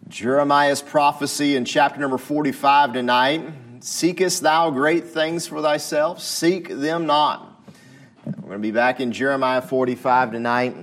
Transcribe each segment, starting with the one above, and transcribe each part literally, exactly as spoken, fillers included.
Jeremiah's prophecy in chapter number forty-five tonight. Seekest thou great things for thyself? Seek them not. We're going to be back in Jeremiah forty-five tonight.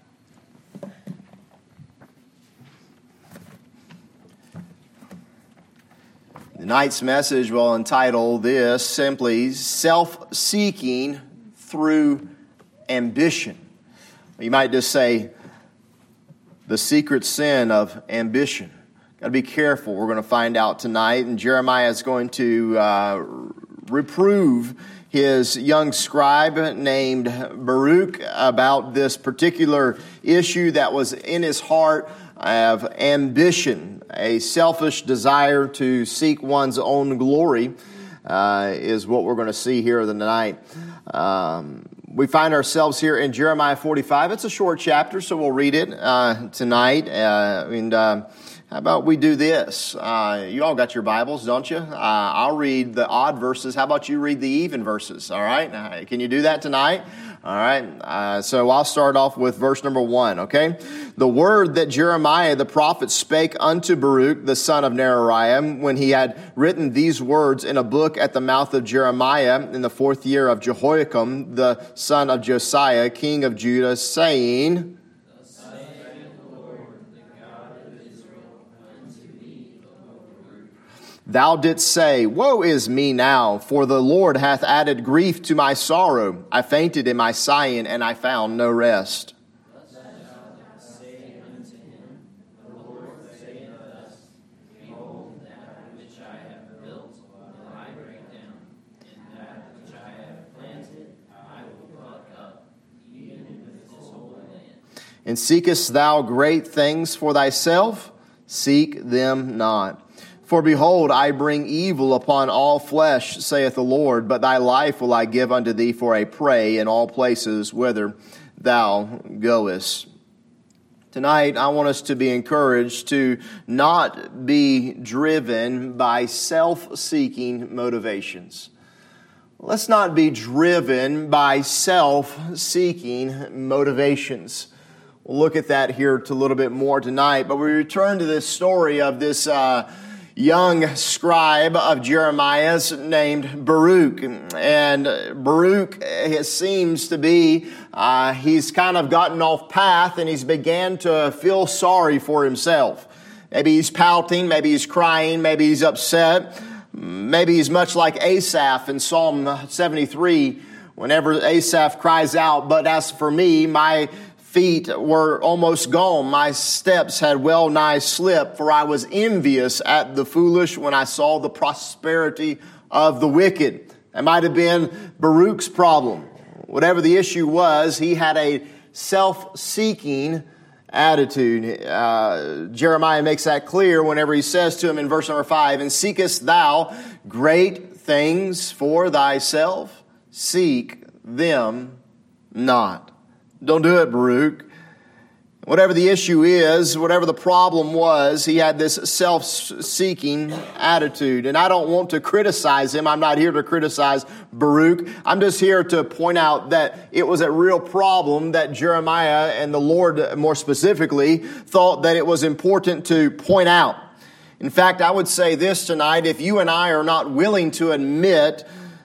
Tonight's message will entitle this simply, Self-Seeking Through Ambition. You might just say, the secret sin of ambition. Got to be careful. We're going to find out tonight. And Jeremiah is going to uh, reprove his young scribe named Baruch about this particular issue that was in his heart of ambition, a selfish desire to seek one's own glory, uh, is what we're going to see here tonight. Um, we find ourselves here in Jeremiah forty-five. It's a short chapter, so we'll read it uh, tonight. Uh, and uh, how about we do this? Uh, you all got your Bibles, don't you? Uh, I'll read the odd verses. How about you read the even verses? All right? Uh, can you do that tonight? All right, uh, so I'll start off with verse number one, okay? The word that Jeremiah the prophet spake unto Baruch, the son of Neriah, when he had written these words in a book at the mouth of Jeremiah in the fourth year of Jehoiakim, the son of Josiah, king of Judah, saying, Thou didst say, Woe is me now, for the Lord hath added grief to my sorrow. I fainted in my sighing, and I found no rest. And seekest thou great things for thyself? Seek them not. For behold, I bring evil upon all flesh, saith the Lord, but thy life will I give unto thee for a prey in all places whither thou goest. Tonight, I want us to be encouraged to not be driven by self-seeking motivations. Let's not be driven by self-seeking motivations. We'll look at that here a little bit more tonight, but we return to this story of this uh young scribe of Jeremiah's named Baruch. And Baruch, it seems to be, uh, he's kind of gotten off path and he's began to feel sorry for himself. Maybe he's pouting, maybe he's crying, maybe he's upset. Maybe he's much like Asaph in Psalm seventy-three, whenever Asaph cries out, But as for me, my feet were almost gone. My steps had well nigh slipped, for I was envious at the foolish when I saw the prosperity of the wicked. That might have been Baruch's problem. Whatever the issue was, he had a self-seeking attitude. Uh, Jeremiah makes that clear whenever he says to him in verse number five, And seekest thou great things for thyself? Seek them not. Don't do it, Baruch. Whatever the issue is, whatever the problem was, he had this self-seeking attitude. And I don't want to criticize him. I'm not here to criticize Baruch. I'm just here to point out that it was a real problem that Jeremiah and the Lord more specifically thought that it was important to point out. In fact, I would say this tonight, if you and I are not willing to admit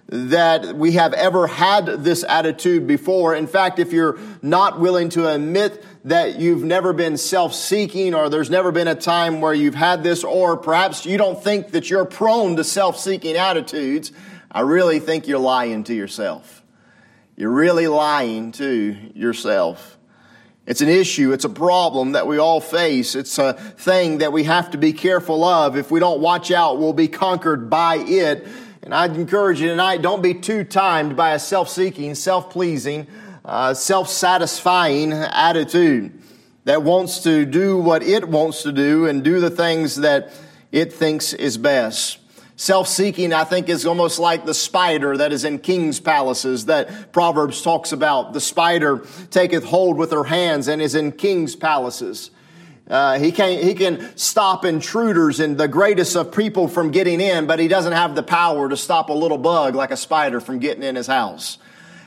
that we have ever had this attitude before. In fact, if you're not willing to admit that you've never been self-seeking, or there's never been a time where you've had this, or perhaps you don't think that you're prone to self-seeking attitudes, I really think you're lying to yourself. You're really lying to yourself. It's an issue, it's a problem that we all face. It's a thing that we have to be careful of. If we don't watch out, we'll be conquered by it. And I'd encourage you tonight, don't be too timed by a self-seeking, self-pleasing, uh, self-satisfying attitude that wants to do what it wants to do and do the things that it thinks is best. Self-seeking, I think, is almost like the spider that is in king's palaces that Proverbs talks about. The spider taketh hold with her hands and is in king's palaces. Uh, he can he can stop intruders and the greatest of people from getting in, but he doesn't have the power to stop a little bug like a spider from getting in his house.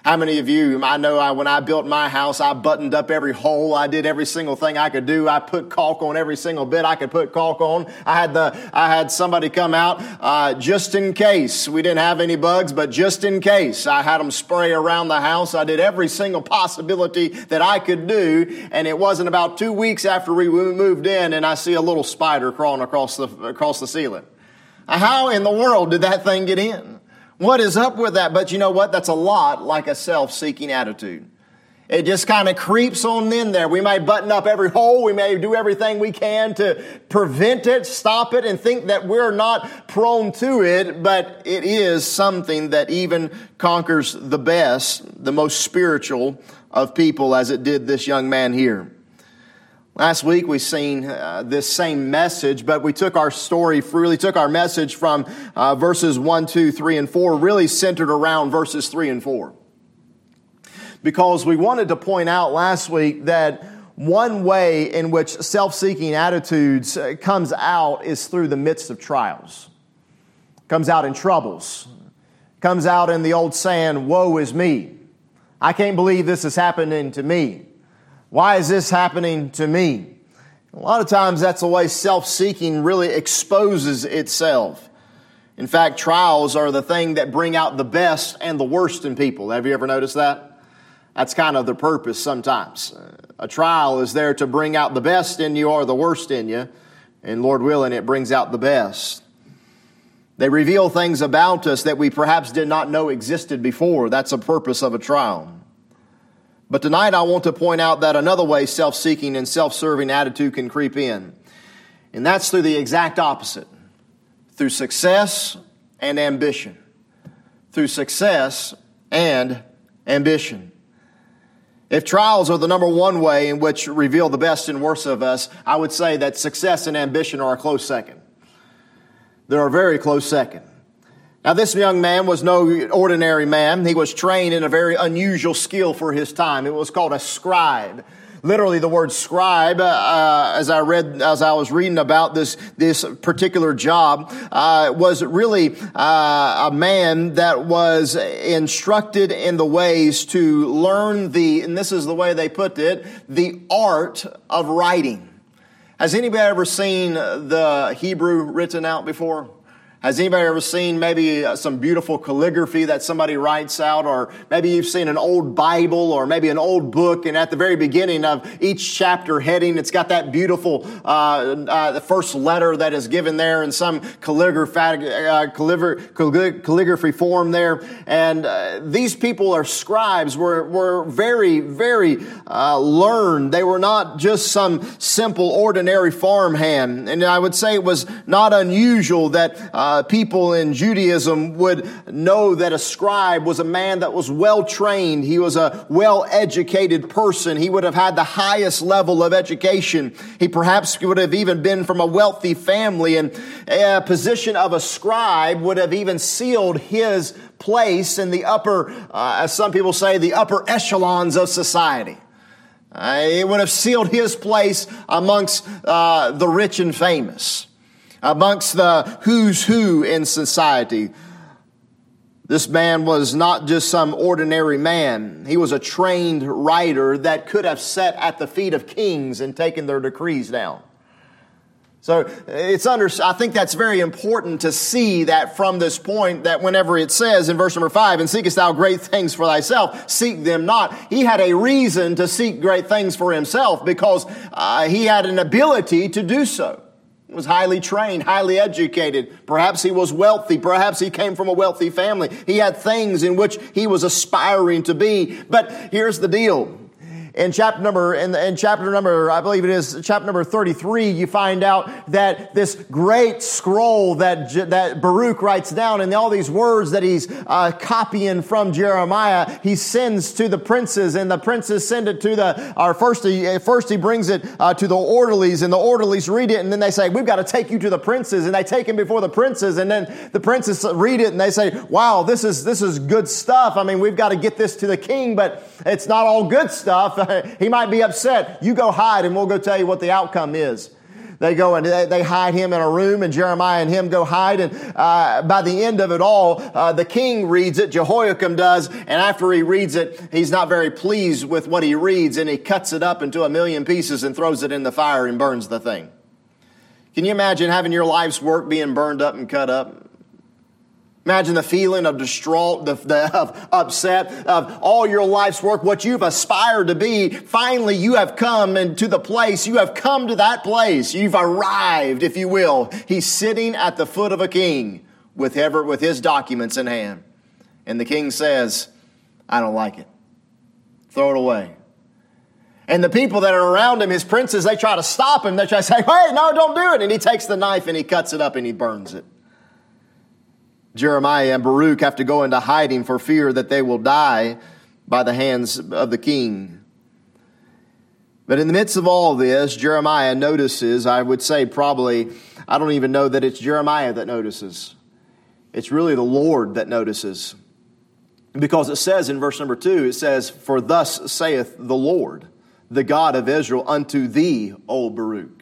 How many of you, I know I, when I built my house, I buttoned up every hole. I did every single thing I could do. I put caulk on every single bit I could put caulk on. I had the, I had somebody come out, uh, just in case. We didn't have any bugs, but just in case. I had them spray around the house. I did every single possibility that I could do. And it wasn't about two weeks after we moved in and I see a little spider crawling across the, across the ceiling. How in the world did that thing get in? What is up with that? But you know what? That's a lot like a self-seeking attitude. It just kind of creeps on in there. We may button up every hole. We may do everything we can to prevent it, stop it, and think that we're not prone to it. But it is something that even conquers the best, the most spiritual of people, as it did this young man here. Last week we seen uh, this same message, but we took our story, really took our message from uh, verses one, two, three, and four, really centered around verses three and four. Because we wanted to point out last week that one way in which self-seeking attitudes comes out is through the midst of trials. Comes out in troubles. Comes out in the old saying, woe is me. I can't believe this is happening to me. Why is this happening to me? A lot of times that's the way self-seeking really exposes itself. In fact, trials are the thing that bring out the best and the worst in people. Have you ever noticed that? That's kind of the purpose sometimes. A trial is there to bring out the best in you or the worst in you. And Lord willing, it brings out the best. They reveal things about us that we perhaps did not know existed before. That's the purpose of a trial. But tonight I want to point out that another way self-seeking and self-serving attitude can creep in. And that's through the exact opposite. Through success and ambition. Through success and ambition. If trials are the number one way in which reveal the best and worst of us, I would say that success and ambition are a close second. They're a very close second. Now, this young man was no ordinary man. He was trained in a very unusual skill for his time. It was called a scribe. Literally, the word scribe, uh, as I read, as I was reading about this this particular job, uh, was really uh, a man that was instructed in the ways to learn the, and this is the way they put it, the art of writing. Has anybody ever seen the Hebrew written out before? Has anybody ever seen maybe some beautiful calligraphy that somebody writes out? Or maybe you've seen an old Bible or maybe an old book, and at the very beginning of each chapter heading, it's got that beautiful uh, uh, the first letter that is given there in some calligraphy, uh, calligraphy form there. And uh, these people are scribes, were, were very, very uh, learned. They were not just some simple, ordinary farmhand. And I would say it was not unusual that uh, Uh, people in Judaism would know that a scribe was a man that was well trained. He was a well educated person. He would have had the highest level of education. He perhaps would have even been from a wealthy family, and a position of a scribe would have even sealed his place in the upper, uh, as some people say, the upper echelons of society. Uh, it would have sealed his place amongst uh, the rich and famous, amongst the who's who in society. This man was not just some ordinary man. He was a trained writer that could have sat at the feet of kings and taken their decrees down. So it's under, I think that's very important to see that from this point, that whenever it says in verse number five, and seekest thou great things for thyself, seek them not. He had a reason to seek great things for himself because uh, he had an ability to do so. Was highly trained, highly educated. Perhaps he was wealthy. Perhaps he came from a wealthy family. He had things in which he was aspiring to be. But here's the deal. In chapter number, in, in chapter number, I believe it is chapter number thirty-three, you find out that this great scroll that that Baruch writes down, and all these words that he's uh, copying from Jeremiah, he sends to the princes, and the princes send it to the. Or first, he first he brings it uh, to the orderlies, and the orderlies read it, and then they say, "We've got to take you to the princes," and they take him before the princes, and then the princes read it, and they say, "Wow, this is this is good stuff. I mean, we've got to get this to the king, but it's not all good stuff." He might be upset. You go hide and we'll go tell you what the outcome is. They go and they, they hide him in a room, and Jeremiah and him go hide. And uh, by the end of it all, uh, the king reads it, Jehoiakim does, and after he reads it, he's not very pleased with what he reads, and he cuts it up into a million pieces and throws it in the fire and burns the thing. Can you imagine having your life's work being burned up and cut up? Imagine the feeling of distraught, the, the, of upset, of all your life's work, what you've aspired to be. Finally, you have come into the place. You have come to that place. You've arrived, if you will. He's sitting at the foot of a king with, ever, with his documents in hand. And the king says, I don't like it. Throw it away. And the people that are around him, his princes, they try to stop him. They try to say, hey, no, don't do it. And he takes the knife and he cuts it up and he burns it. Jeremiah and Baruch have to go into hiding for fear that they will die by the hands of the king. But in the midst of all this, Jeremiah notices, I would say probably, I don't even know that it's Jeremiah that notices. It's really the Lord that notices. Because it says in verse number two, it says, for thus saith the Lord, the God of Israel, unto thee, O Baruch.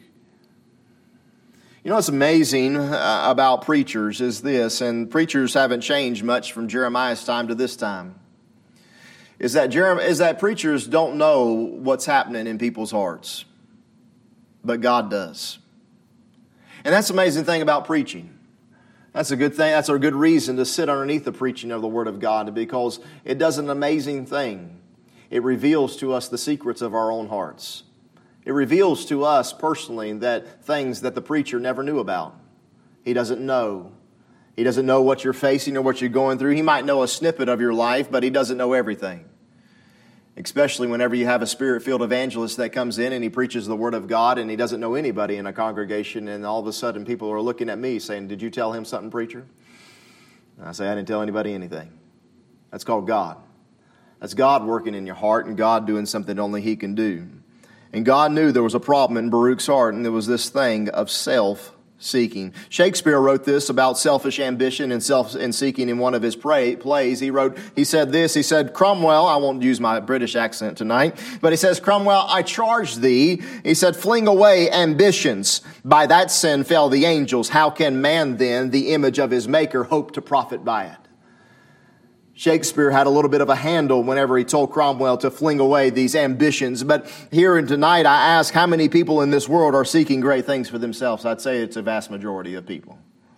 You know what's amazing uh, about preachers is this, and preachers haven't changed much from Jeremiah's time to this time, is that, Jeremiah, is that preachers don't know what's happening in people's hearts, but God does. And that's the amazing thing about preaching. That's a good thing. That's a good reason to sit underneath the preaching of the Word of God, because it does an amazing thing. It reveals to us the secrets of our own hearts. It reveals to us personally that things that the preacher never knew about. He doesn't know. He doesn't know what you're facing or what you're going through. He might know a snippet of your life, but he doesn't know everything. Especially whenever you have a spirit-filled evangelist that comes in and he preaches the Word of God and he doesn't know anybody in a congregation, and all of a sudden people are looking at me saying, did you tell him something, preacher? And I say, I didn't tell anybody anything. That's called God. That's God working in your heart and God doing something only He can do. And God knew there was a problem in Baruch's heart, and there was this thing of self-seeking. Shakespeare wrote this about selfish ambition and self and seeking in one of his pray, plays. He wrote, he said this, he said, Cromwell, I won't use my British accent tonight, but he says, Cromwell, I charge thee, he said, fling away ambitions. By that sin fell the angels. How can man then, the image of his maker, hope to profit by it? Shakespeare had a little bit of a handle whenever he told Cromwell to fling away these ambitions. But here and tonight, I ask how many people in this world are seeking great things for themselves. I'd say it's a vast majority of people.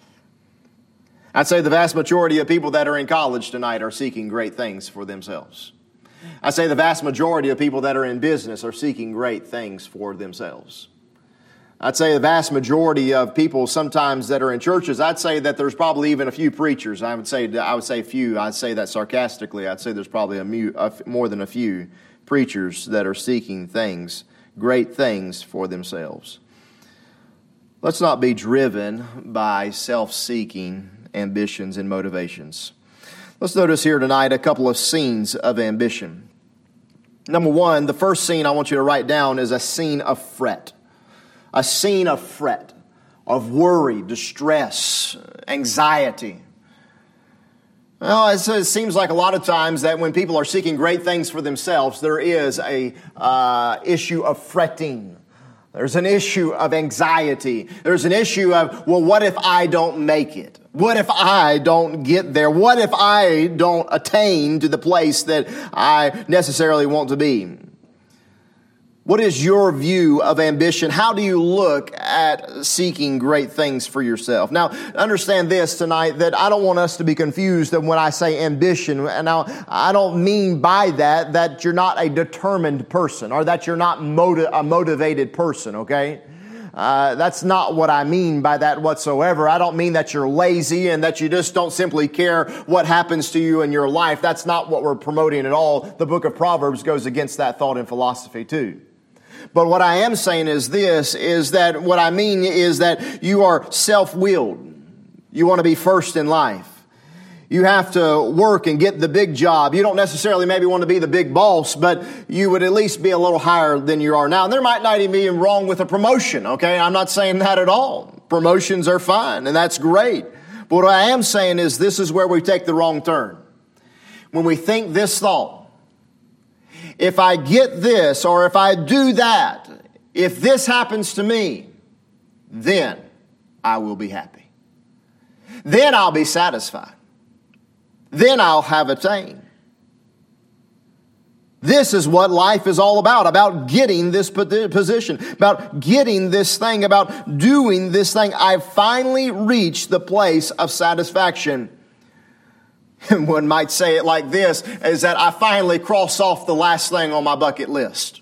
I'd say the vast majority of people that are in college tonight are seeking great things for themselves. I'd say the vast majority of people that are in business are seeking great things for themselves. I'd say the vast majority of people sometimes that are in churches, I'd say that there's probably even a few preachers. I would say I would say few. I'd say that sarcastically. I'd say there's probably a, mu, a more than a few preachers that are seeking things, great things for themselves. Let's not be driven by self-seeking ambitions and motivations. Let's notice here tonight a couple of scenes of ambition. Number one, the first scene I want you to write down is a scene of fret. A scene of fret, of worry, distress, anxiety. Well, it seems like a lot of times that when people are seeking great things for themselves, there is a uh, issue of fretting. There's an issue of anxiety. There's an issue of, well, what if I don't make it? What if I don't get there? What if I don't attain to the place that I necessarily want to be? What is your view of ambition? How do you look at seeking great things for yourself? Now, understand this tonight, that I don't want us to be confused when I say ambition. And now, I don't mean by that that you're not a determined person or that you're not motiv- a motivated person, okay? Uh, that's not what I mean by that whatsoever. I don't mean that you're lazy and that you just don't simply care what happens to you in your life. That's not what we're promoting at all. The book of Proverbs goes against that thought and philosophy too. But what I am saying is this, is that what I mean is that you are self-willed. You want to be first in life. You have to work and get the big job. You don't necessarily maybe want to be the big boss, but you would at least be a little higher than you are now. And there might not even be wrong with a promotion, okay? I'm not saying that at all. Promotions are fine, and that's great. But what I am saying is this is where we take the wrong turn. When we think this thought, if I get this or if I do that, if this happens to me, then I will be happy. Then I'll be satisfied. Then I'll have attained. This is what life is all about, about getting this position, about getting this thing, about doing this thing. I've finally reached the place of satisfaction. And one might say it like this, is that I finally cross off the last thing on my bucket list.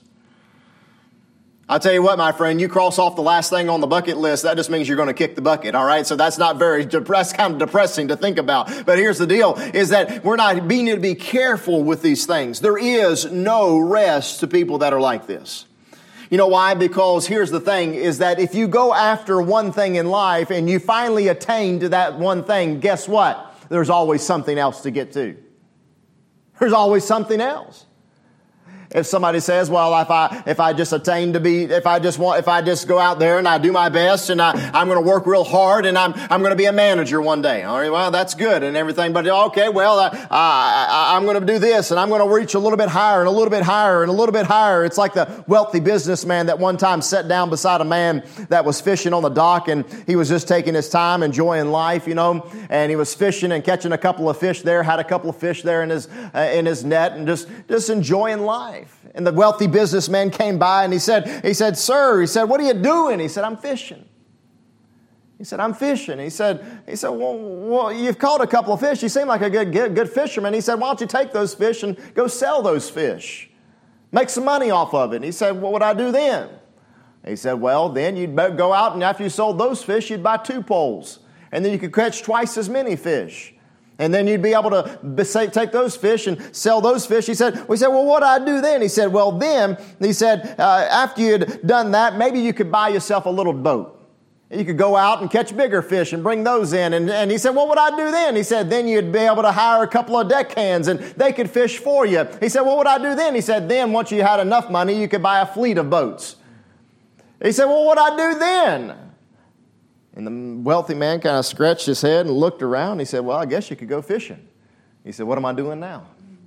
I'll tell you what, my friend, you cross off the last thing on the bucket list, that just means you're going to kick the bucket, all right? So that's not very depressed, kind of depressing to think about. But here's the deal, is that we're not being to be careful with these things. There is no rest to people that are like this. You know why? Because here's the thing, is that if you go after one thing in life and you finally attain to that one thing, guess what? There's always something else to get to. There's always something else. If somebody says, well, if I if I just attain to be, if I just want, if I just go out there and I do my best and I, I'm going to work real hard and I'm I'm going to be a manager one day. All right, well, that's good and everything. But okay, well, I, I, I'm going to do this and I'm going to reach a little bit higher and a little bit higher and a little bit higher. It's like the wealthy businessman that one time sat down beside a man that was fishing on the dock and he was just taking his time, enjoying life, you know. And he was fishing and catching a couple of fish there, had a couple of fish there in his uh, in his net and just just enjoying life. And the wealthy businessman came by and he said, he said, sir, he said, what are you doing? He said, I'm fishing. He said, I'm fishing. He said, he said, well, well, you've caught a couple of fish. You seem like a good, good, good fisherman. He said, why don't you take those fish and go sell those fish? Make some money off of it. And he said, what would I do then? He said, well, then you'd go out and after you sold those fish, you'd buy two poles. And then you could catch twice as many fish. And then you'd be able to take those fish and sell those fish. He said, we said, well, what do I do then? He said, well, then, he said, uh, after you'd done that, maybe you could buy yourself a little boat. You could go out and catch bigger fish and bring those in. And, and he said, well, what would I do then? He said, then you'd be able to hire a couple of deckhands and they could fish for you. He said, what would I do then? He said, then once you had enough money, you could buy a fleet of boats. He said, well, what would I do then? And the wealthy man kind of scratched his head and looked around. He said, well, I guess you could go fishing. He said, what am I doing now?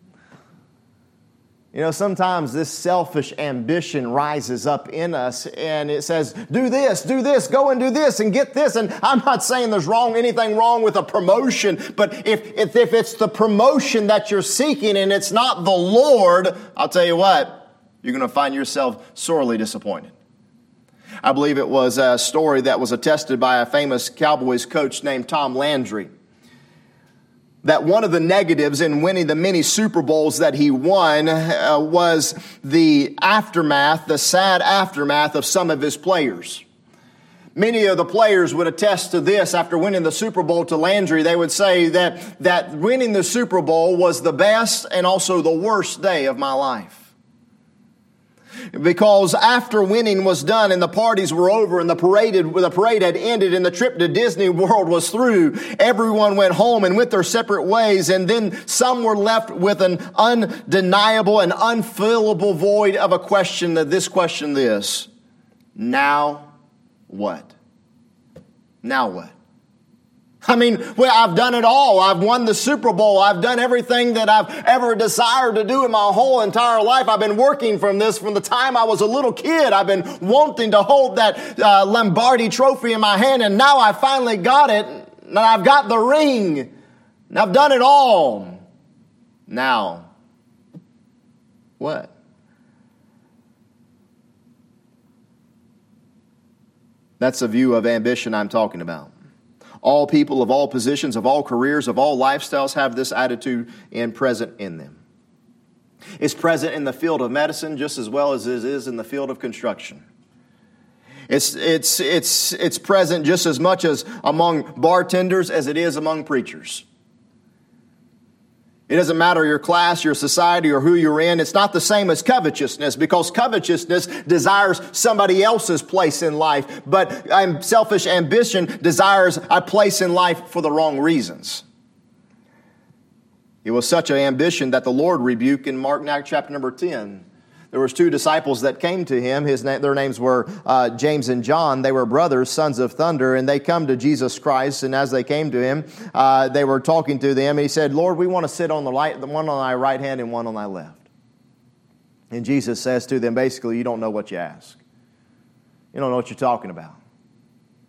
You know, sometimes this selfish ambition rises up in us and it says, do this, do this, go and do this and get this. And I'm not saying there's wrong, anything wrong with a promotion, but if, if, if it's the promotion that you're seeking and it's not the Lord, I'll tell you what, you're going to find yourself sorely disappointed. I believe it was a story that was attested by a famous Cowboys coach named Tom Landry, that one of the negatives in winning the many Super Bowls that he won uh, was the aftermath, the sad aftermath of some of his players. Many of the players would attest to this after winning the Super Bowl to Landry. They would say that, that winning the Super Bowl was the best and also the worst day of my life. Because after winning was done and the parties were over and the parade, the parade had ended and the trip to Disney World was through, everyone went home and went their separate ways. And then some were left with an undeniable and unfillable void of a question, that this question this, now what? Now what? I mean, well, I've done it all. I've won the Super Bowl. I've done everything that I've ever desired to do in my whole entire life. I've been working from this from the time I was a little kid. I've been wanting to hold that uh, Lombardi trophy in my hand, and now I finally got it. And I've got the ring. And I've done it all. Now, what? That's the view of ambition I'm talking about. All people of all positions, of all careers, of all lifestyles have this attitude and present in them. It's present in the field of medicine just as well as it is in the field of construction. It's, it's, it's, it's present just as much as among bartenders as it is among preachers. It doesn't matter your class, your society, or who you're in. It's not the same as covetousness, because covetousness desires somebody else's place in life. But selfish ambition desires a place in life for the wrong reasons. It was such an ambition that the Lord rebuked in Mark chapter number ten. There was two disciples that came to him. His na- their names were uh, James and John. They were brothers, sons of thunder, and they come to Jesus Christ. And as they came to him, uh, they were talking to them. And he said, Lord, we want to sit on the light, one on thy right hand and one on thy left. And Jesus says to them, basically, you don't know what you ask. You don't know what you're talking about.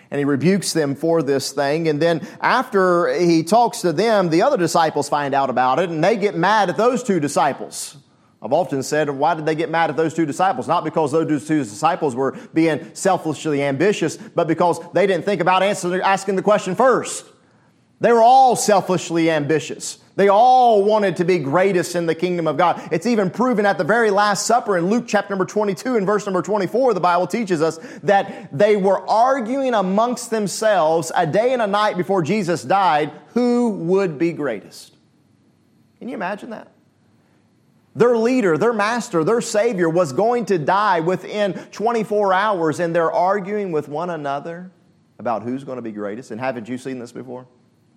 And he rebukes them for this thing. And then after he talks to them, the other disciples find out about it, and they get mad at those two disciples. I've often said, why did they get mad at those two disciples? Not because those two disciples were being selfishly ambitious, but because they didn't think about answering, asking the question first. They were all selfishly ambitious. They all wanted to be greatest in the kingdom of God. It's even proven at the very Last Supper in Luke chapter number twenty-two and verse number twenty-four, the Bible teaches us that they were arguing amongst themselves a day and a night before Jesus died, who would be greatest. Can you imagine that? Their leader, their master, their Savior was going to die within twenty-four hours, and they're arguing with one another about who's going to be greatest. And haven't you seen this before?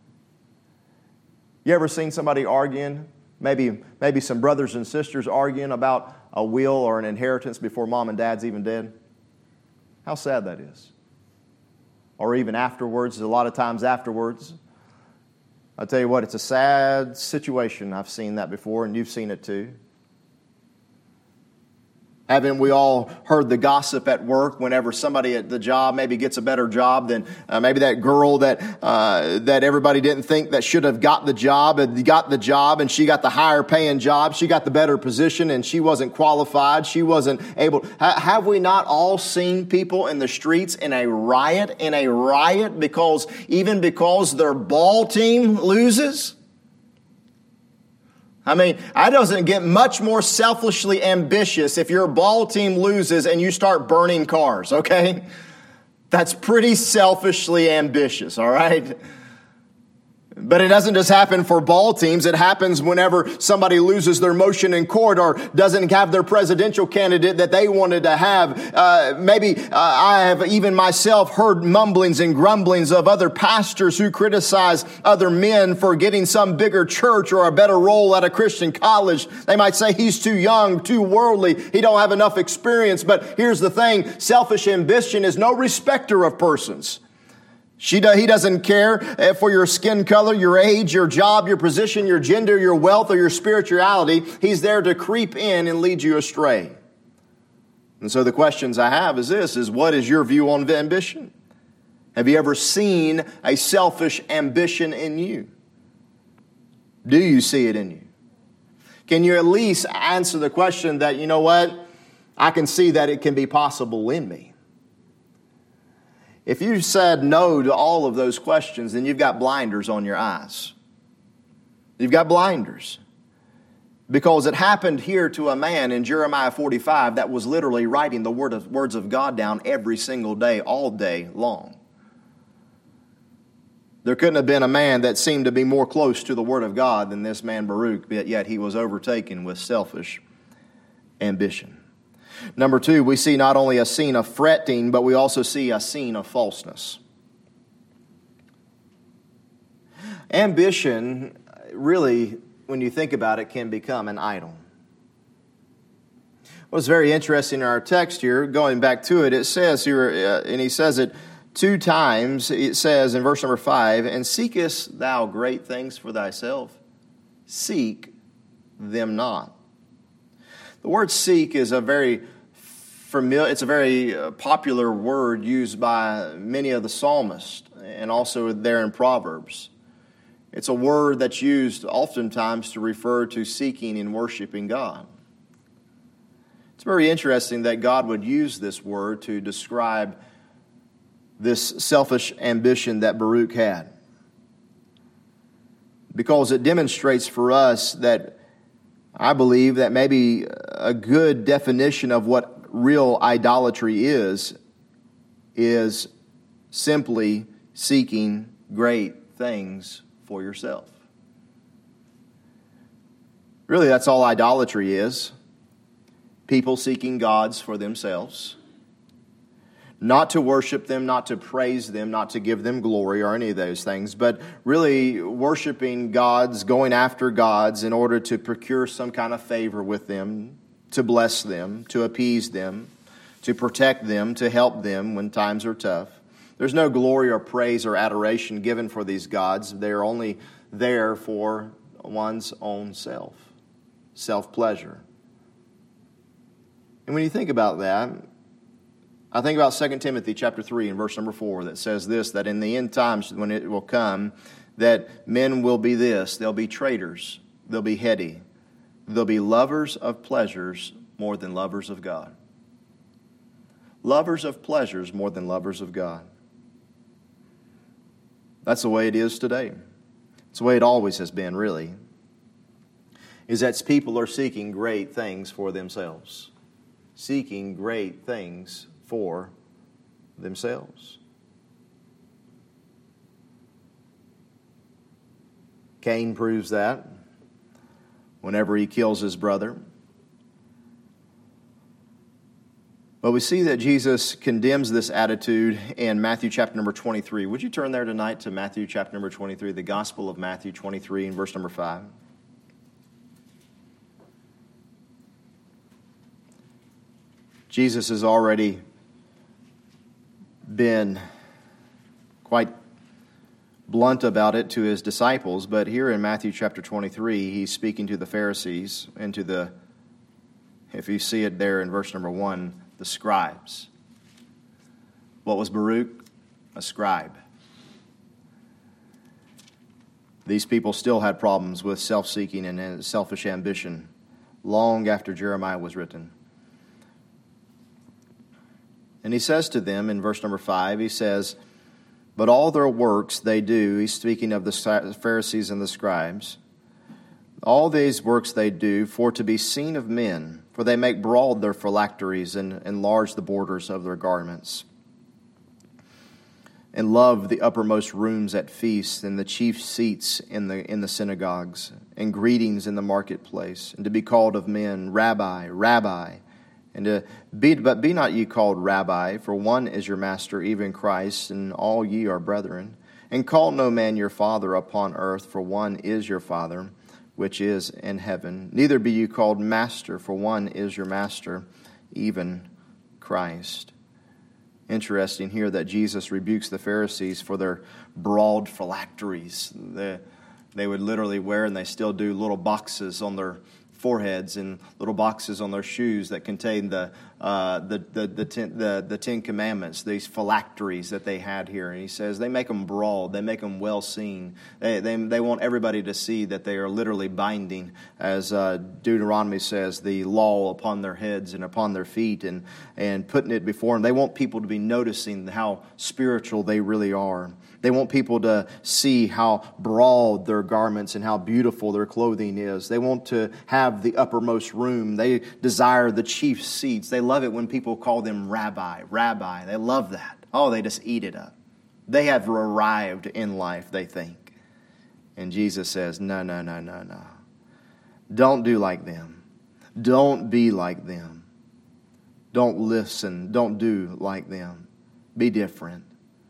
You ever seen somebody arguing, maybe, maybe some brothers and sisters arguing about a will or an inheritance before mom and dad's even dead? How sad that is. Or even afterwards, a lot of times afterwards. I tell you what, it's a sad situation. I've seen that before, and you've seen it too. Haven't we all heard the gossip at work whenever somebody at the job maybe gets a better job than uh, maybe that girl that uh, that everybody didn't think that should have got the job and got the job, and she got the higher paying job. She got the better position, and she wasn't qualified. She wasn't able. Ha- have we not all seen people in the streets in a riot, in a riot because even because their ball team loses? I mean, I doesn't get much more selfishly ambitious if your ball team loses and you start burning cars, okay? That's pretty selfishly ambitious, all right? But it doesn't just happen for ball teams. It happens whenever somebody loses their motion in court or doesn't have their presidential candidate that they wanted to have. Uh, maybe uh, I have even myself heard mumblings and grumblings of other pastors who criticize other men for getting some bigger church or a better role at a Christian college. They might say he's too young, too worldly. He don't have enough experience. But here's the thing. Selfish ambition is no respecter of persons. She do, he doesn't care for your skin color, your age, your job, your position, your gender, your wealth, or your spirituality. He's there to creep in and lead you astray. And so the questions I have is this, is what is your view on ambition? Have you ever seen a selfish ambition in you? Do you see it in you? Can you at least answer the question that, you know what, I can see that it can be possible in me? If you said no to all of those questions, then you've got blinders on your eyes. You've got blinders. Because it happened here to a man in Jeremiah forty-five that was literally writing the word of, words of God down every single day, all day long. There couldn't have been a man that seemed to be more close to the word of God than this man Baruch, but yet he was overtaken with selfish ambition. Number two, we see not only a scene of fretting, but we also see a scene of falseness. Ambition, really, when you think about it, can become an idol. What's very interesting in our text here, going back to it, it says here, uh, and he says it two times, it says in verse number five, and seekest thou great things for thyself? Seek them not. The word seek is a very familiar, it's a very popular word used by many of the psalmists and also there in Proverbs. It's a word that's used oftentimes to refer to seeking and worshiping God. It's very interesting that God would use this word to describe this selfish ambition that Baruch had, because it demonstrates for us that I believe that maybe a good definition of what real idolatry is, is simply seeking great things for yourself. Really, that's all idolatry is. People seeking gods for themselves. Not to worship them, not to praise them, not to give them glory or any of those things, but really worshiping gods, going after gods in order to procure some kind of favor with them, to bless them, to appease them, to protect them, to help them when times are tough. There's no glory or praise or adoration given for these gods. They're only there for one's own self, self-pleasure. And when you think about that, I think about Second Timothy chapter three and verse number four that says this, that in the end times when it will come, that men will be this, they'll be traitors, they'll be heady, they'll be lovers of pleasures more than lovers of God. Lovers of pleasures more than lovers of God. That's the way it is today. It's the way it always has been, really. Is that people are seeking great things for themselves. Seeking great things for themselves. Cain proves that whenever he kills his brother. But we see that Jesus condemns this attitude in Matthew chapter number twenty-three. Would you turn there tonight to Matthew chapter number twenty-three, the Gospel of Matthew twenty-three and verse number five. Jesus has already been quite blunt about it to his disciples, but here in Matthew chapter twenty-three, he's speaking to the Pharisees and to the, if you see it there in verse number one, the scribes. What was Baruch? A scribe. These people still had problems with self-seeking and selfish ambition long after Jeremiah was written. And he says to them in verse number five, he says, but all their works they do, he's speaking of the Pharisees and the scribes, all these works they do for to be seen of men, for they make broad their phylacteries and enlarge the borders of their garments, and love the uppermost rooms at feasts and the chief seats in the in the synagogues, and greetings in the marketplace, and to be called of men, Rabbi, Rabbi, and to be, but be not ye called Rabbi, for one is your master, even Christ, and all ye are brethren. And call no man your father upon earth, for one is your Father, which is in heaven. Neither be you called master, for one is your master, even Christ. Interesting here that Jesus rebukes the Pharisees for their broad phylacteries. They, they would literally wear, and they still do, little boxes on their foreheads and little boxes on their shoes that contain the uh, the the the ten, the the Ten Commandments. These phylacteries that they had here, and he says they make them broad, they make them well seen. They they they want everybody to see that they are literally binding, as uh, Deuteronomy says, the law upon their heads and upon their feet, and and putting it before them. They want people to be noticing how spiritual they really are. They want people to see how broad their garments and how beautiful their clothing is. They want to have the uppermost room. They desire the chief seats. They love it when people call them rabbi, rabbi. They love that. Oh, they just eat it up. They have arrived in life, they think. And Jesus says, no, no, no, no, no. Don't do like them. Don't be like them. Don't listen. Don't do like them. Be different.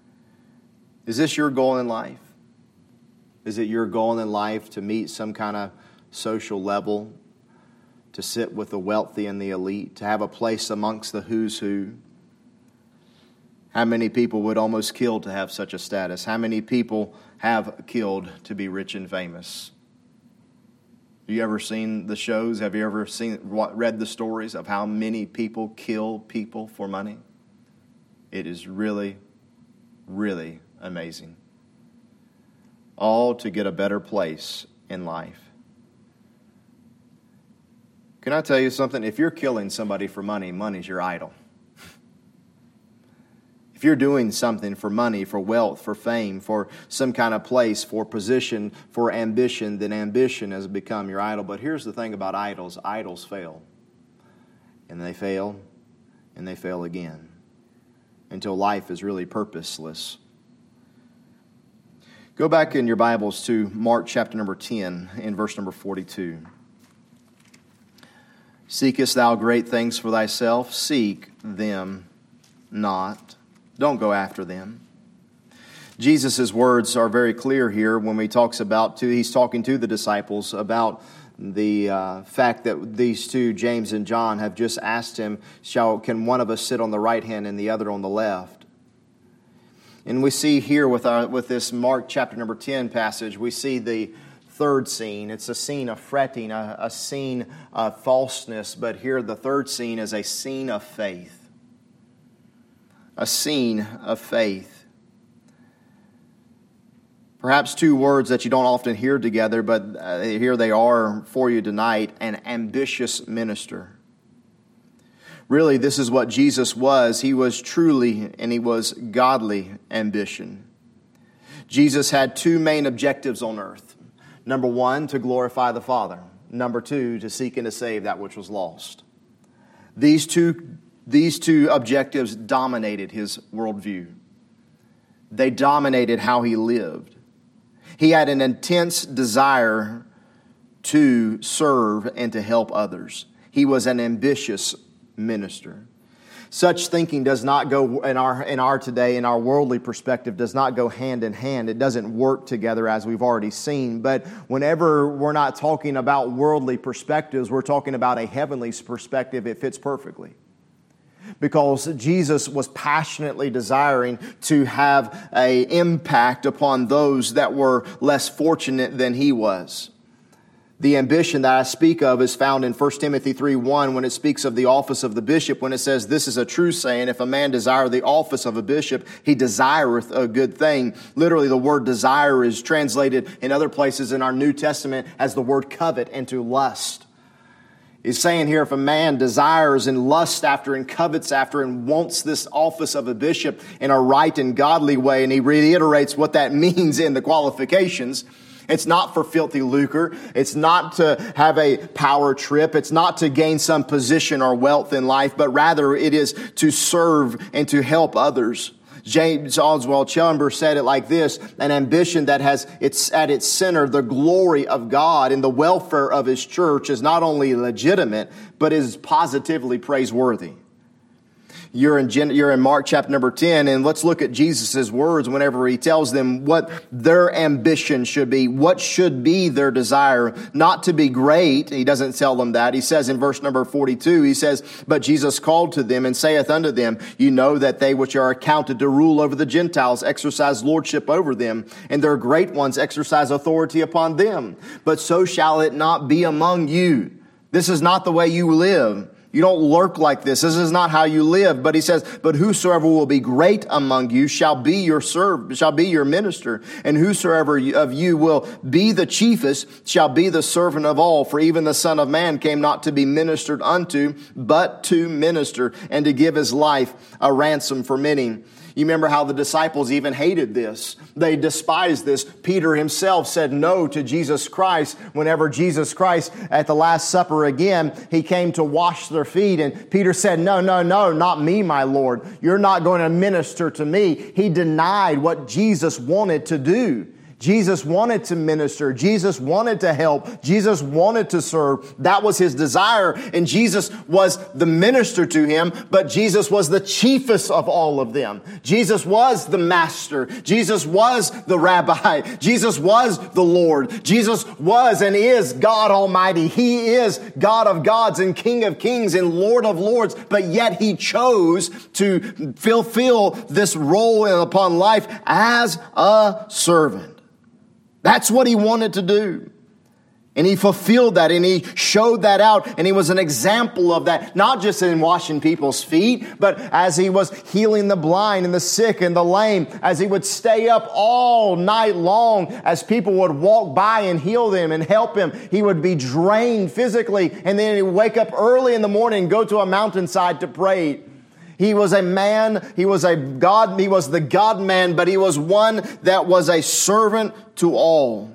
Is this your goal in life? Is it your goal in life to meet some kind of social level, to sit with the wealthy and the elite, to have a place amongst the who's who? How many people would almost kill to have such a status? How many people have killed to be rich and famous? Have you ever seen the shows? Have you ever seen read the stories of how many people kill people for money? It is really, really amazing. All to get a better place in life. Can I tell you something? If you're killing somebody for money, money's your idol. If you're doing something for money, for wealth, for fame, for some kind of place, for position, for ambition, then ambition has become your idol. But here's the thing about idols. Idols fail. And they fail, and they fail again, until life is really purposeless. Go back in your Bibles to Mark chapter number ten in verse number forty-two. Seekest thou great things for thyself? Seek them not. Don't go after them. Jesus' words are very clear here when he talks about, to, he's talking to the disciples about the uh, fact that these two, James and John, have just asked him, "Shall can one of us sit on the right hand and the other on the left?" And we see here with our with this Mark chapter number ten passage, we see the third scene. It's a scene of fretting, a, a scene of falseness, but here the third scene is a scene of faith. a scene of faith. Perhaps two words that you don't often hear together, but uh, here they are for you tonight: an ambitious minister. Really, this is what Jesus was. He was truly and he was godly ambition. Jesus had two main objectives on earth. Number one, to glorify the Father. Number two, to seek and to save that which was lost. These two, these two objectives dominated his worldview. They dominated how he lived. He had an intense desire to serve and to help others. He was an ambitious minister. Such thinking does not go in our in our today, in our worldly perspective, does not go hand in hand. It doesn't work together, as we've already seen. But whenever we're not talking about worldly perspectives, we're talking about a heavenly perspective. It fits perfectly. Because Jesus was passionately desiring to have an impact upon those that were less fortunate than he was. The ambition that I speak of is found in First Timothy three one when it speaks of the office of the bishop, when it says, "This is a true saying, if a man desire the office of a bishop, he desireth a good thing." Literally, the word desire is translated in other places in our New Testament as the word covet and to lust. He's saying here, if a man desires and lusts after and covets after and wants this office of a bishop in a right and godly way, and he reiterates what that means in the qualifications. It's not for filthy lucre. It's not to have a power trip. It's not to gain some position or wealth in life, but rather it is to serve and to help others. James Oswald Chalmers said it like this: an ambition that has its at its center the glory of God and the welfare of His church is not only legitimate, but is positively praiseworthy. You're in, you're in Mark chapter number ten, and let's look at Jesus' words whenever he tells them what their ambition should be, what should be their desire. Not to be great, he doesn't tell them that. He says in verse number forty-two, he says, "But Jesus called to them and saith unto them, You know that they which are accounted to rule over the Gentiles exercise lordship over them, and their great ones exercise authority upon them. But so shall it not be among you." This is not the way you live. You don't lurk like this. This is not how you live. But he says, "But whosoever will be great among you shall be your serv- shall be your minister. And whosoever of you will be the chiefest shall be the servant of all. For even the Son of Man came not to be ministered unto, but to minister, and to give his life a ransom for many." You remember how the disciples even hated this. They despised this. Peter himself said no to Jesus Christ whenever Jesus Christ at the Last Supper again, he came to wash their feet. And Peter said, no, no, no, not me, my Lord. You're not going to minister to me. He denied what Jesus wanted to do. Jesus wanted to minister. Jesus wanted to help. Jesus wanted to serve. That was his desire. And Jesus was the minister to him, but Jesus was the chiefest of all of them. Jesus was the master. Jesus was the rabbi. Jesus was the Lord. Jesus was and is God Almighty. He is God of gods and King of kings and Lord of lords, but yet he chose to fulfill this role upon life as a servant. That's what he wanted to do. And he fulfilled that and he showed that out. And he was an example of that, not just in washing people's feet, but as he was healing the blind and the sick and the lame, as he would stay up all night long, as people would walk by and heal them and help him. He would be drained physically, and then he'd wake up early in the morning and go to a mountainside to pray. He was a man, he was a God, he was the God man, but he was one that was a servant to all.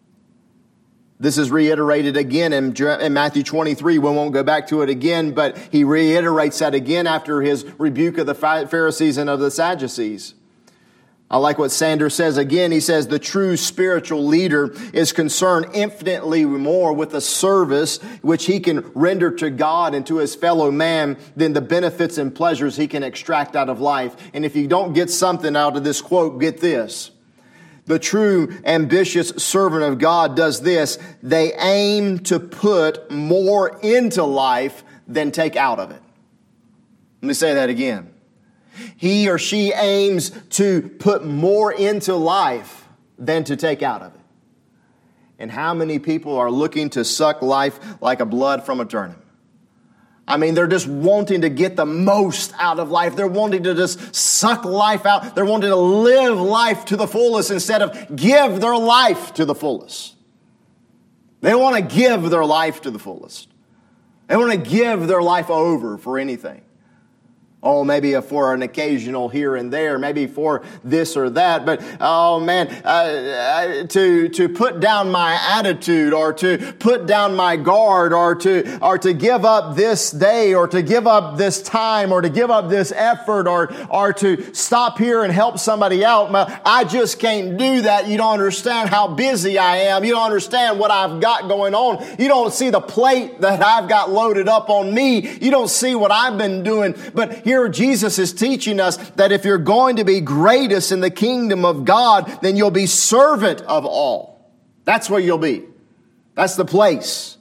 This is reiterated again in, in Matthew twenty-three. We won't go back to it again, but he reiterates that again after his rebuke of the Pharisees and of the Sadducees. I like what Sanders says again. He says, the true spiritual leader is concerned infinitely more with the service which he can render to God and to his fellow man than the benefits and pleasures he can extract out of life. And if you don't get something out of this quote, get this. The true ambitious servant of God does this. They aim to put more into life than take out of it. Let me say that again. He or she aims to put more into life than to take out of it. And how many people are looking to suck life like a blood from a turnip? I mean, they're just wanting to get the most out of life. They're wanting to just suck life out. They're wanting to live life to the fullest instead of give their life to the fullest. They want to give their life to the fullest. They want to give their life over for anything. Oh, maybe for an occasional here and there, maybe for this or that. But, oh man, uh, to to put down my attitude or to put down my guard or to or to give up this day or to give up this time or to give up this effort or, or to stop here and help somebody out. I just can't do that. You don't understand how busy I am. You don't understand what I've got going on. You don't see the plate that I've got loaded up on me. You don't see what I've been doing. But here Here Jesus is teaching us that if you're going to be greatest in the kingdom of God, then you'll be servant of all. That's where you'll be. That's the place.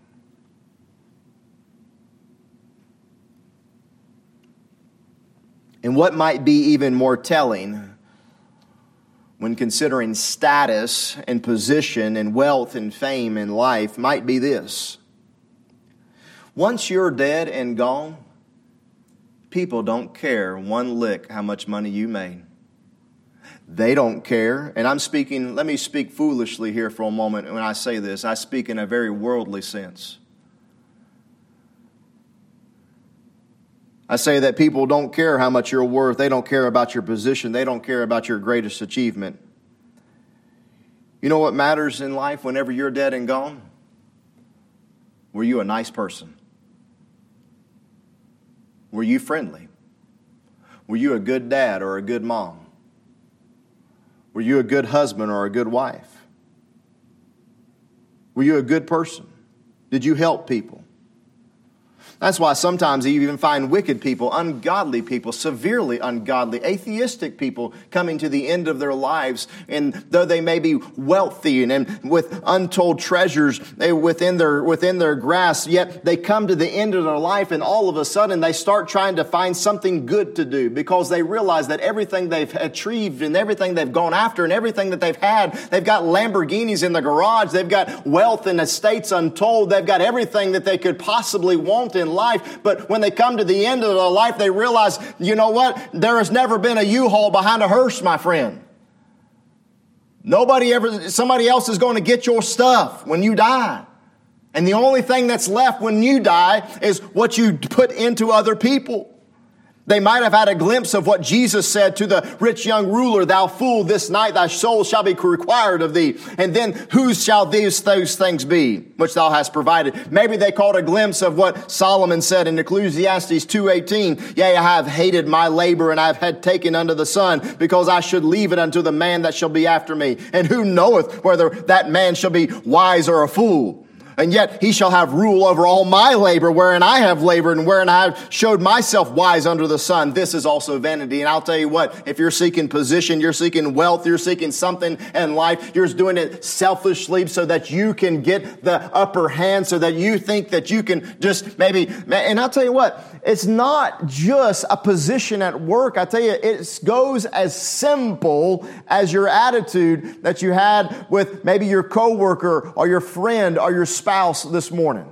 And what might be even more telling when considering status and position and wealth and fame in life might be this. Once you're dead and gone, people don't care one lick how much money you made. They don't care. And I'm speaking, let me speak foolishly here for a moment when I say this. I speak in a very worldly sense. I say that people don't care how much you're worth. They don't care about your position. They don't care about your greatest achievement. You know what matters in life whenever you're dead and gone? Were you a nice person? Were you friendly? Were you a good dad or a good mom? Were you a good husband or a good wife? Were you a good person? Did you help people? That's why sometimes you even find wicked people, ungodly people, severely ungodly, atheistic people coming to the end of their lives. And though they may be wealthy and, and with untold treasures within their, within their grasp, yet they come to the end of their life and all of a sudden they start trying to find something good to do because they realize that everything they've achieved and everything they've gone after and everything that they've had, they've got Lamborghinis in the garage, they've got wealth and estates untold, they've got everything that they could possibly want in life, but when they come to the end of their life, they realize, you know what? There has never been a U-Haul behind a hearse, my friend. Nobody ever, somebody else is going to get your stuff when you die. And the only thing that's left when you die is what you put into other people. They might have had a glimpse of what Jesus said to the rich young ruler, "Thou fool, this night thy soul shall be required of thee. And then whose shall these those things be, which thou hast provided?" Maybe they caught a glimpse of what Solomon said in Ecclesiastes two eighteen. "Yea, I have hated my labor, and I have had taken unto the sun, because I should leave it unto the man that shall be after me. And who knoweth whether that man shall be wise or a fool? And yet he shall have rule over all my labor, wherein I have labored and wherein I have showed myself wise under the sun. This is also vanity." And I'll tell you what, if you're seeking position, you're seeking wealth, you're seeking something in life, you're doing it selfishly so that you can get the upper hand, so that you think that you can just maybe, and I'll tell you what, it's not just a position at work. I tell you, it goes as simple as your attitude that you had with maybe your coworker or your friend or your spouse this morning.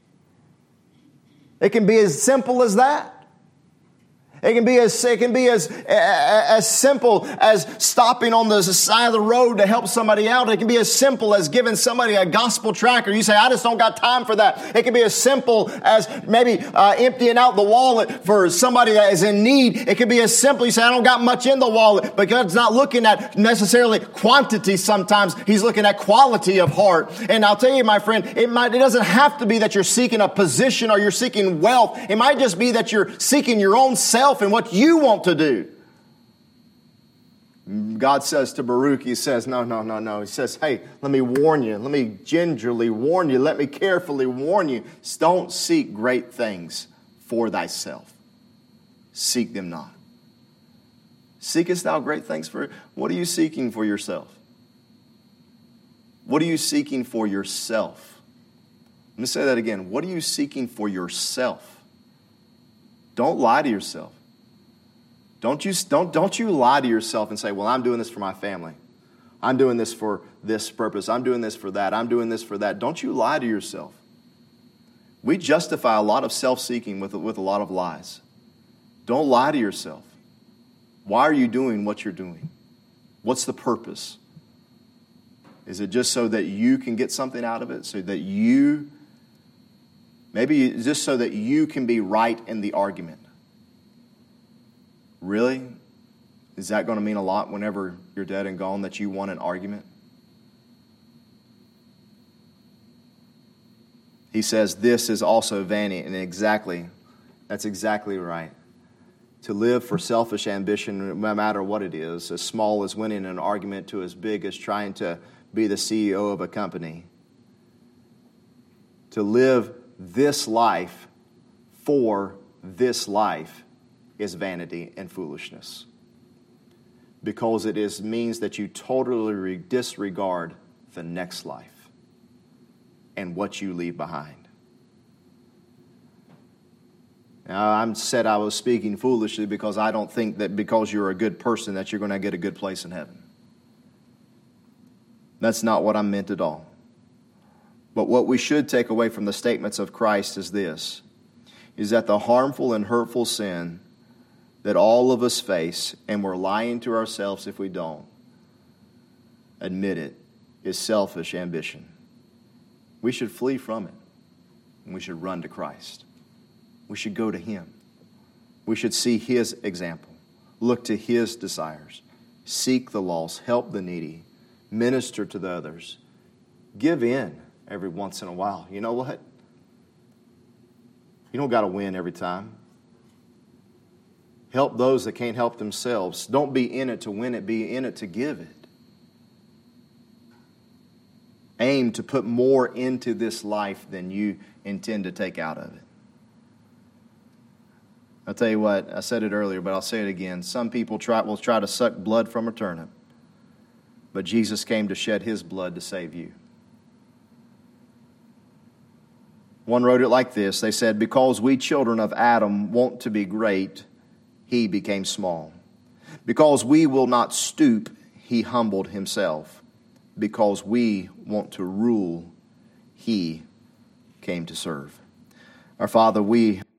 It can be as simple as that. It can be as it can be as as simple as stopping on the side of the road to help somebody out. It can be as simple as giving somebody a gospel tract, or you say, "I just don't got time for that." It can be as simple as maybe uh, emptying out the wallet for somebody that is in need. It can be as simple, you say, "I don't got much in the wallet," but God's not looking at necessarily quantity. Sometimes He's looking at quality of heart. And I'll tell you, my friend, it might it doesn't have to be that you're seeking a position or you're seeking wealth. It might just be that you're seeking your own self and what you want to do. God says to Baruch, He says, no, no, no, no. He says, "Hey, let me warn you. Let me gingerly warn you. Let me carefully warn you. Don't seek great things for thyself. Seek them not. Seekest thou great things for..." What are you seeking for yourself? What are you seeking for yourself? Let me say that again. What are you seeking for yourself? Don't lie to yourself. Don't you, don't, don't you lie to yourself and say, "Well, I'm doing this for my family. I'm doing this for this purpose. I'm doing this for that. I'm doing this for that." Don't you lie to yourself. We justify a lot of self-seeking with, with a lot of lies. Don't lie to yourself. Why are you doing what you're doing? What's the purpose? Is it just so that you can get something out of it? So that you, maybe just so that you can be right in the argument? Really? Is that going to mean a lot whenever you're dead and gone that you won an argument? He says this is also vanity, and exactly, that's exactly right. To live for selfish ambition, no matter what it is, as small as winning an argument to as big as trying to be the C E O of a company. To live this life for this life is vanity and foolishness. Because it is means that you totally disregard the next life and what you leave behind. Now, I'm said I was speaking foolishly because I don't think that because you're a good person that you're going to get a good place in heaven. That's not what I meant at all. But what we should take away from the statements of Christ is this, is that the harmful and hurtful sin that all of us face, and we're lying to ourselves if we don't admit it, is selfish ambition. We should flee from it, and we should run to Christ. We should go to Him. We should see His example, look to His desires, seek the lost, help the needy, minister to the others, give in every once in a while. You know what? You don't got to win every time. Help those that can't help themselves. Don't be in it to win it, be in it to give it. Aim to put more into this life than you intend to take out of it. I'll tell you what, I said it earlier, but I'll say it again. Some people try, will try to suck blood from a turnip, but Jesus came to shed His blood to save you. One wrote it like this. They said, because we children of Adam want to be great, He became small. Because we will not stoop, He humbled Himself. Because we want to rule, He came to serve. Our Father, we